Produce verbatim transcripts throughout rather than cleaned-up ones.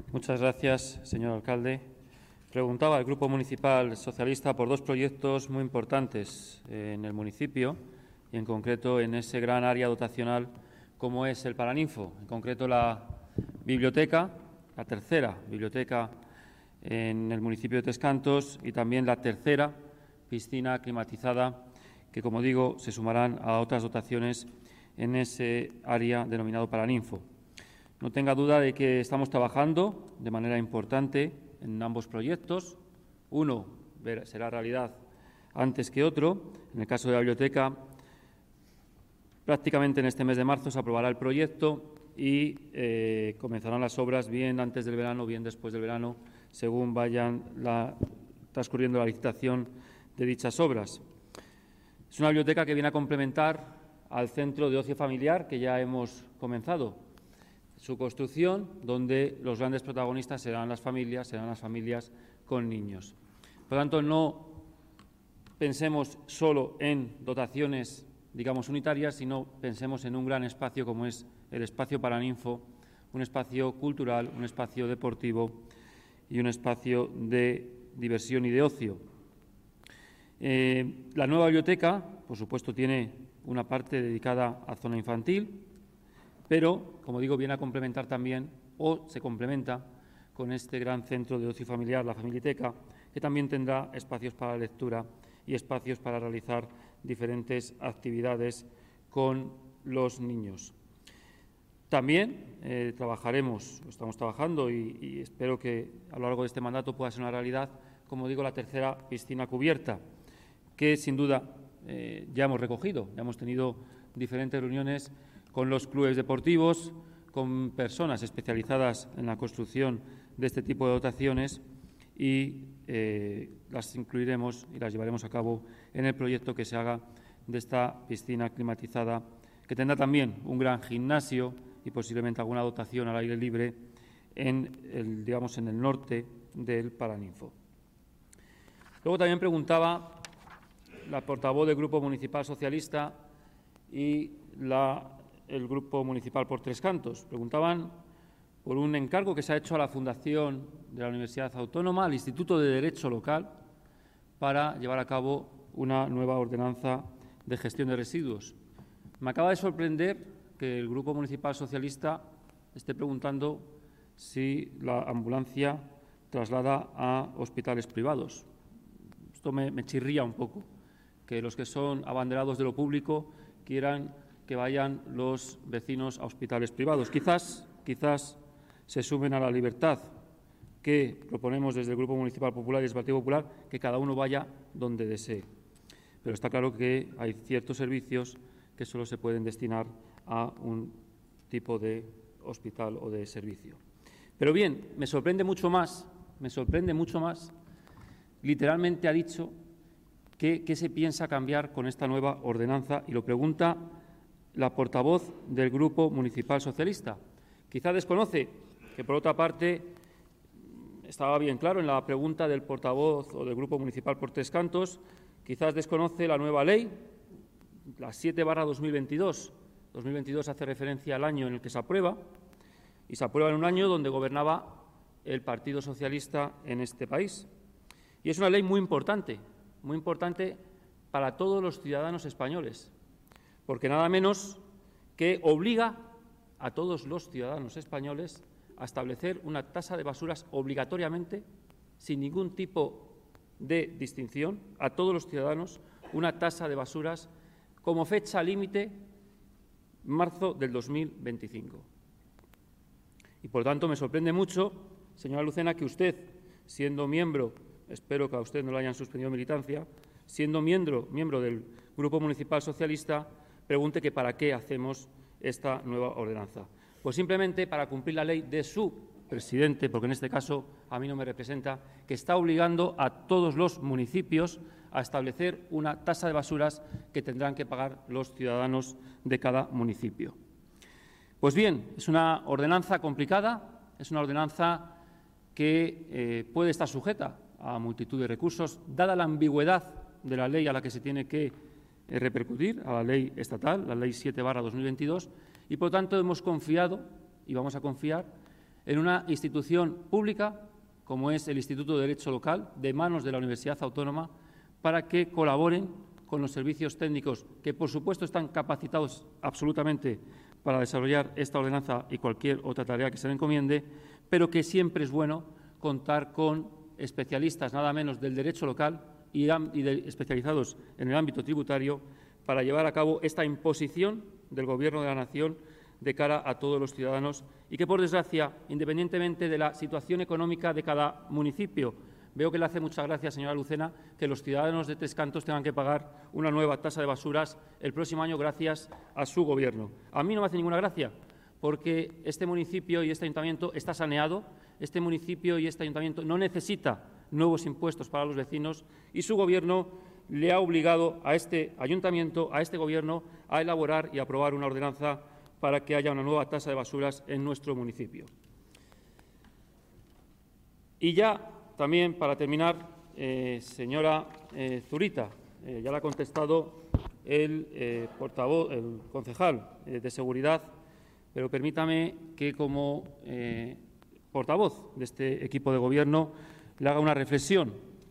Muchas gracias, señor alcalde. Preguntaba al Grupo Municipal Socialista por dos proyectos muy importantes en el municipio y, en concreto, en ese gran área dotacional como es el Paraninfo, en concreto la biblioteca, la tercera biblioteca en el municipio de Tres Cantos y también la tercera piscina climatizada que, como digo, se sumarán a otras dotaciones en ese área denominado Paraninfo. No tenga duda de que estamos trabajando de manera importante en ambos proyectos. Uno será realidad antes que otro. En el caso de la biblioteca, prácticamente en este mes de marzo se aprobará el proyecto y eh, comenzarán las obras bien antes del verano, bien después del verano, según vayan la, transcurriendo la licitación de dichas obras. Es una biblioteca que viene a complementar al centro de ocio familiar que ya hemos comenzado su construcción, donde los grandes protagonistas serán las familias, serán las familias con niños. Por lo tanto, no pensemos solo en dotaciones, digamos, unitarias, sino pensemos en un gran espacio como es el espacio Paraninfo, un espacio cultural, un espacio deportivo y un espacio de diversión y de ocio. Eh, la nueva biblioteca, por supuesto, tiene una parte dedicada a zona infantil, pero, como digo, viene a complementar también, o se complementa, con este gran centro de ocio familiar, la Familiteca, que también tendrá espacios para la lectura y espacios para realizar diferentes actividades con los niños. También eh, trabajaremos, estamos trabajando y, y espero que a lo largo de este mandato pueda ser una realidad, como digo, la tercera piscina cubierta, que sin duda eh, ya hemos recogido, ya hemos tenido diferentes reuniones con los clubes deportivos, con personas especializadas en la construcción de este tipo de dotaciones y eh, las incluiremos y las llevaremos a cabo en el proyecto que se haga de esta piscina climatizada, que tendrá también un gran gimnasio y posiblemente alguna dotación al aire libre en el, digamos, en el norte del Paraninfo. Luego también preguntaba la portavoz del Grupo Municipal Socialista y la el Grupo Municipal por Tres Cantos. Preguntaban por un encargo que se ha hecho a la Fundación de la Universidad Autónoma, al Instituto de Derecho Local, para llevar a cabo una nueva ordenanza de gestión de residuos. Me acaba de sorprender que el Grupo Municipal Socialista esté preguntando si la ambulancia traslada a hospitales privados. Esto me, me chirría un poco, que los que son abanderados de lo público quieran que vayan los vecinos a hospitales privados. Quizás, quizás se sumen a la libertad que proponemos desde el Grupo Municipal Popular y el Partido Popular, que cada uno vaya donde desee. Pero está claro que hay ciertos servicios que solo se pueden destinar a un tipo de hospital o de servicio. Pero bien, me sorprende mucho más, me sorprende mucho más, literalmente ha dicho que, que se piensa cambiar con esta nueva ordenanza y lo pregunta la portavoz del Grupo Municipal Socialista. Quizá desconoce que, por otra parte, estaba bien claro en la pregunta del portavoz o del Grupo Municipal por Tres Cantos, quizás desconoce la nueva ley, la siete barra dos mil veintidós. dos mil veintidós hace referencia al año en el que se aprueba, y se aprueba en un año donde gobernaba el Partido Socialista en este país. Y es una ley muy importante, muy importante para todos los ciudadanos españoles, porque nada menos que obliga a todos los ciudadanos españoles a establecer una tasa de basuras obligatoriamente, sin ningún tipo de distinción, a todos los ciudadanos, una tasa de basuras como fecha límite marzo del dos mil veinticinco. Y, por tanto, me sorprende mucho, señora Lucena, que usted, siendo miembro, espero que a usted no le hayan suspendido militancia, siendo miembro, miembro del Grupo Municipal Socialista, pregunte que para qué hacemos esta nueva ordenanza. Pues simplemente para cumplir la ley de su presidente, porque en este caso a mí no me representa, que está obligando a todos los municipios a establecer una tasa de basuras que tendrán que pagar los ciudadanos de cada municipio. Pues bien, es una ordenanza complicada, es una ordenanza que eh, puede estar sujeta a multitud de recursos, dada la ambigüedad de la ley a la que se tiene que eh, repercutir, a la ley estatal, la ley siete barra dos mil veintidós, y por tanto hemos confiado y vamos a confiar en una institución pública como es el Instituto de Derecho Local, de manos de la Universidad Autónoma, para que colaboren con los servicios técnicos que, por supuesto, están capacitados absolutamente para desarrollar esta ordenanza y cualquier otra tarea que se le encomiende, pero que siempre es bueno contar con especialistas, nada menos del derecho local y, y de, especializados en el ámbito tributario, para llevar a cabo esta imposición del Gobierno de la Nación de cara a todos los ciudadanos y que, por desgracia, independientemente de la situación económica de cada municipio, veo que le hace mucha gracia, señora Lucena, que los ciudadanos de Tres Cantos tengan que pagar una nueva tasa de basuras el próximo año gracias a su Gobierno. A mí no me hace ninguna gracia, porque este municipio y este ayuntamiento está saneado, este municipio y este ayuntamiento no necesita nuevos impuestos para los vecinos y su Gobierno le ha obligado a este ayuntamiento, a este Gobierno, a elaborar y aprobar una ordenanza para que haya una nueva tasa de basuras en nuestro municipio. Y ya, también, para terminar, eh, señora eh, Zurita, eh, ya le ha contestado el eh, portavoz, el concejal eh, de Seguridad, pero permítame que, como eh, portavoz de este equipo de Gobierno, le haga una reflexión.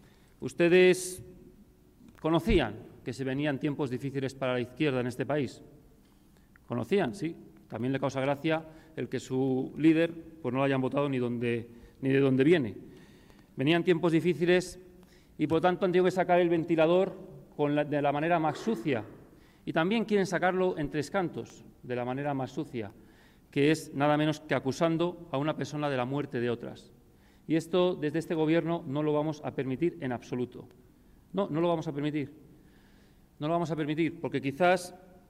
Ustedes conocían que se venían tiempos difíciles para la izquierda en este país. Conocían, sí. También le causa gracia el que su líder pues, no lo hayan votado ni, donde, ni de dónde viene. Venían tiempos difíciles y, por tanto, han tenido que sacar el ventilador con la, de la manera más sucia. Y también quieren sacarlo en Tres Cantos, de la manera más sucia, que es nada menos que acusando a una persona de la muerte de otras. Y esto, desde este Gobierno, no lo vamos a permitir en absoluto. No, no lo vamos a permitir. No lo vamos a permitir, porque quizás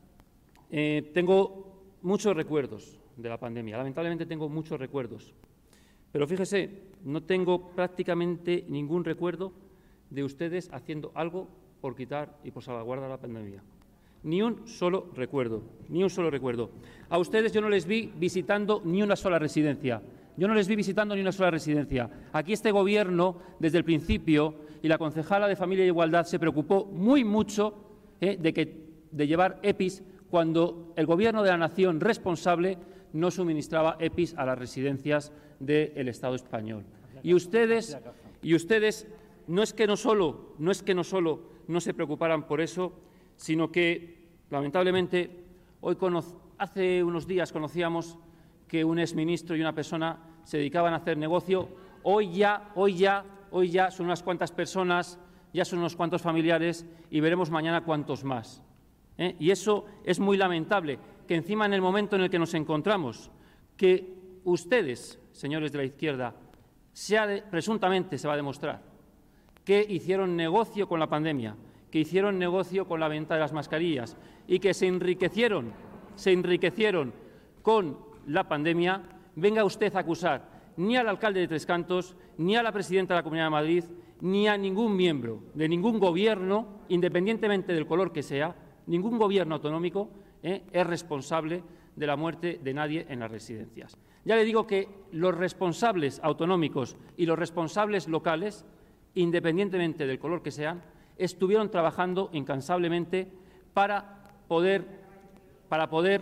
eh, tengo muchos recuerdos de la pandemia. Lamentablemente tengo muchos recuerdos. Pero fíjese, no tengo prácticamente ningún recuerdo de ustedes haciendo algo por quitar y por salvaguardar la pandemia. Ni un solo recuerdo, ni un solo recuerdo. A ustedes yo no les vi visitando ni una sola residencia. Yo no les vi visitando ni una sola residencia. Aquí este Gobierno, desde el principio, y la concejala de Familia e Igualdad se preocupó muy mucho eh, de, que, de llevar EPIs cuando el Gobierno de la Nación responsable no suministraba EPIs a las residencias del Estado español. Y ustedes, y ustedes no es que no solo, no es que no solo no se preocuparan por eso, sino que, lamentablemente, hoy hace unos días conocíamos que un exministro y una persona se dedicaban a hacer negocio. Hoy ya, hoy ya, hoy ya son unas cuantas personas, ya son unos cuantos familiares y veremos mañana cuántos más. ¿Eh? Y eso es muy lamentable, que encima en el momento en el que nos encontramos, que ustedes, señores de la izquierda, sea de, presuntamente se va a demostrar que hicieron negocio con la pandemia, que hicieron negocio con la venta de las mascarillas y que se enriquecieron, se enriquecieron con la pandemia, venga usted a acusar ni al alcalde de Tres Cantos, ni a la presidenta de la Comunidad de Madrid, ni a ningún miembro de ningún Gobierno, independientemente del color que sea, ningún Gobierno autonómico eh, es responsable de la muerte de nadie en las residencias. Ya le digo que los responsables autonómicos y los responsables locales, independientemente del color que sean, estuvieron trabajando incansablemente para poder, para poder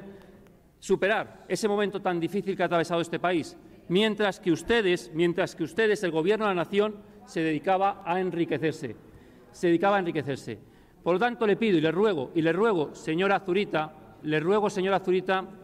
superar ese momento tan difícil que ha atravesado este país, mientras que ustedes, mientras que ustedes, el Gobierno de la Nación, se dedicaba a enriquecerse, se dedicaba a enriquecerse. Por lo tanto, le pido y le ruego, y le ruego, señora Zurita, le ruego, señora Zurita,